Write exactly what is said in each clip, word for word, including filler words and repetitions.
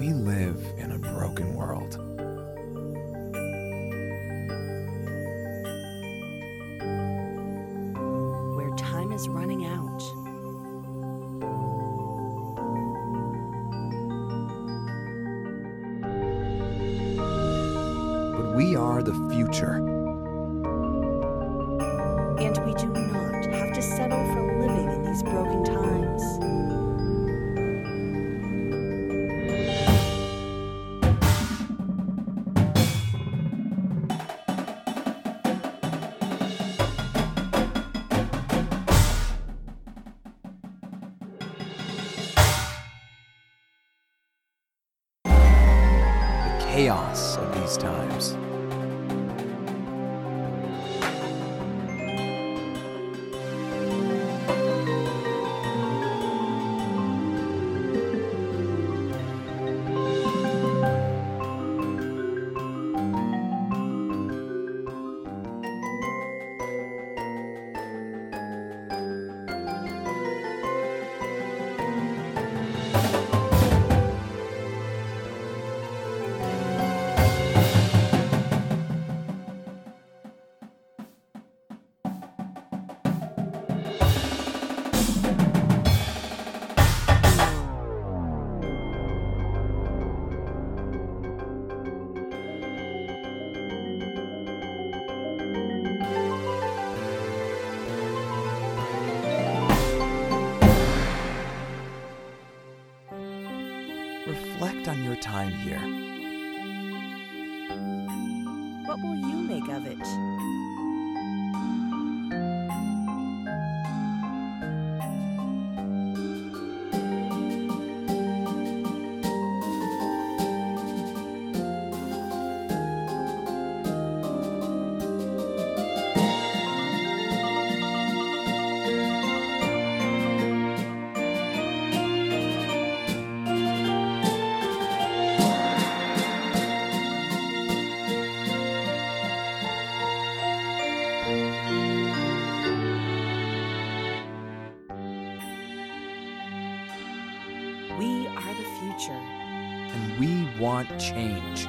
We live in a broken world. Where time is running out. But we are the future. And we do not have to settle for living in these broken times. Chaos of these times. Reflect on your time here. What will you make of it? We are the future. And we want change.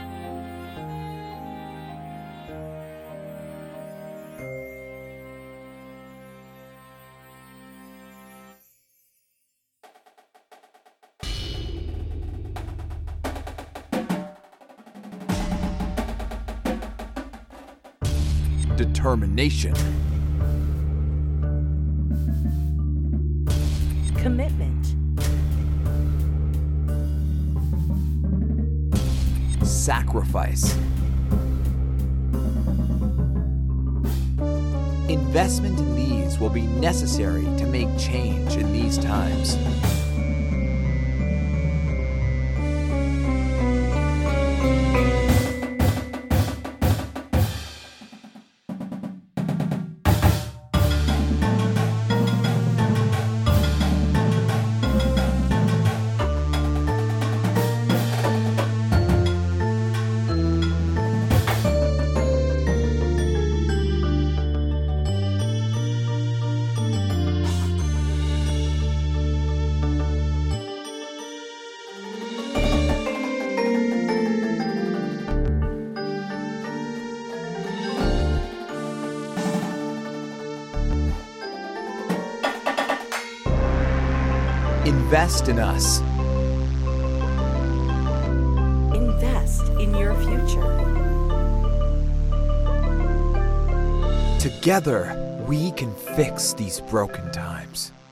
Determination. Commitment. Sacrifice. Investment in these will be necessary to make change in these times. Invest in us. Invest in your future. Together, we can fix these broken times.